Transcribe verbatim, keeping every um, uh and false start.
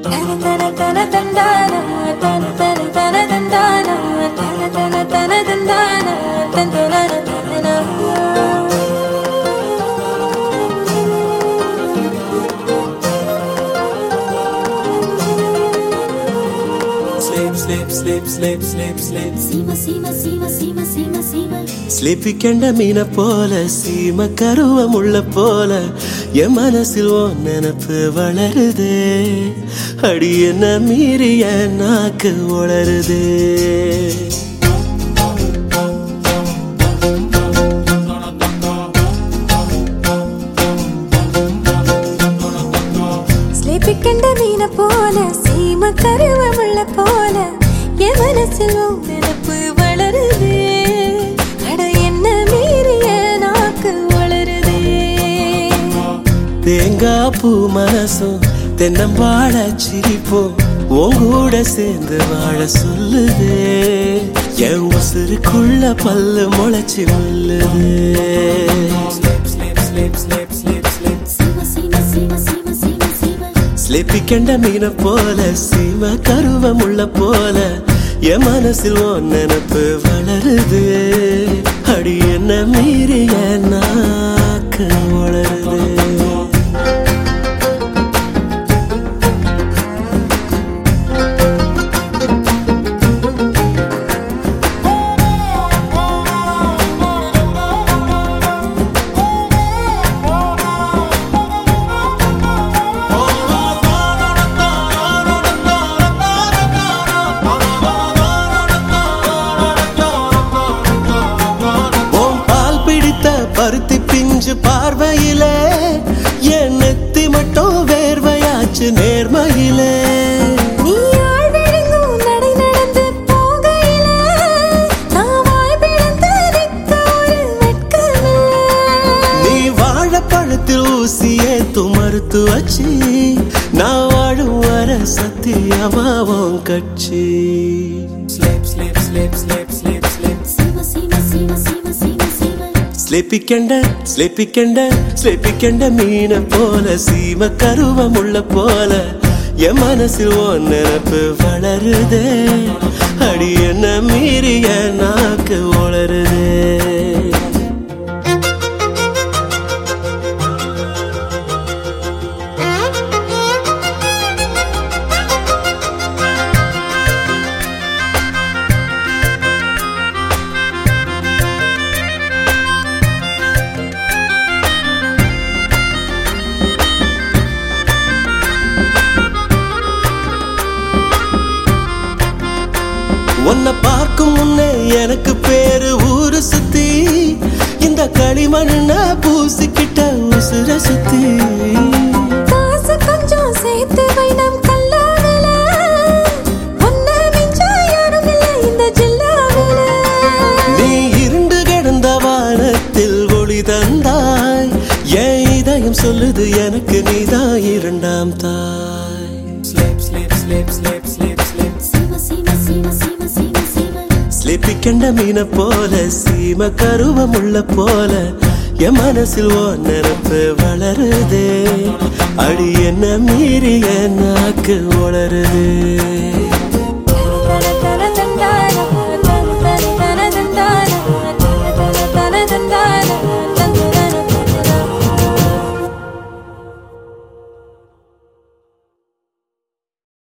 Sleep, sleep, sleep, sleep, sleep. Sima, sima, sima, sima, sima, sima. Sleepy kenda meena pola, sima karuva mulla pola. என் மனசில் உன் நினைப்பு வளருதே, அடி என்ன மீறி என் நாக்கு உளருதே. Sleepy kenda meena pola, sima karuva mulla pola. என் மனசில் உன் நினைப்பு வளருதே, அட என்ன மீறி என் நாக்கு உளருதே. தேங்காய் பூ மனசும் தென்னம்பாழ சிரிப்போம், உங்கூட சேர்ந்து வாழ சொல்லுதே. என் உசுருக்குள்ள பல்லு முளைச்சி உள்ளுதே. ஸ்லிப்பி கெண்ட மீன போல, சீம கருவம் உள்ள போல, என் மனசில் உன் நினைப்பு வளருது, அடி என்ன மீறி என் நாக்கு வளருது. பருத்தி பிஞ்சு பார்வையிலே என் நெத்தி மட்டும் வேர்வையாச்சு நேர்மையிலே. நீ ஆள் விழுங்கும் நடை நடந்து போகையிலே நான் வாய் பிளந்து நிற்க ஒரு வெட்கமில்லை. நீ வாழைப்பழத்தில் ஊசியே துமறுத்து வச்சு நான் வாழும் வர சத்தியமாவும் கட்சி. Slap slap slap slap slap slap Seema Seema Seema Seema Seema slippy கெண்ட ஸ்லிப்பி கெண்ட ஸ்லிப்பி கெண்ட மீன போல, சீம கருவம் உள்ள போல, என் மனசில் உன் நினைப்பு வளருதே, அடி என்ன மீறி என் நாக்கு உளருதே. உன்னை பார்க்கும் முன்னே எனக்கு பேரு ஊரு சுத்தி, இந்த களிமண்ண பூசிக்கிட்ட உசுர சுத்தி. காசு கொஞ்சம் சேர்த்து வைனம் கல்லாவில, உன்னை மிஞ்ச யாரும் இல்லை இந்த ஜில்லாவில. நீ இருண்டு கிடந்த வானத்தில் ஒளி தந்தாய், என் இதயம் சொல்லுது எனக்கு நீதான் இரண்டாம் தாய். Slap slap slap slap slap slap Seema Seema Seema Seema Seema Seema. Slippy கெண்ட மீன போல, சீம கருவம் உள்ள போல, என் மனசில் உன் நினைப்பு வளருதே, அடி என்ன மீறி என் நாக்கு உளருதே.